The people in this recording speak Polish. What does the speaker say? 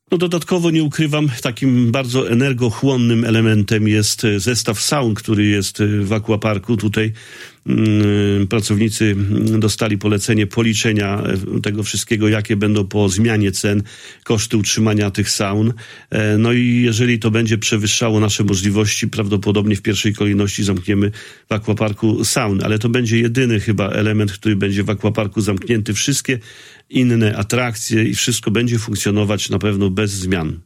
No dodatkowo nie ukrywam, takim bardzo energochłonnym elementem jest zestaw saun, który jest w aquaparku. Tutaj pracownicy dostali polecenie policzenia tego wszystkiego, jakie będą po zmianie cen koszty utrzymania tych saun. No i jeżeli to będzie przewyższało nasze możliwości, prawdopodobnie w pierwszej kolejności zamkniemy w aquaparku saun, ale to będzie jedyny chyba element, który będzie w aquaparku zamknięty. Wszystkie inne atrakcje i wszystko będzie funkcjonować na pewno bez zmian.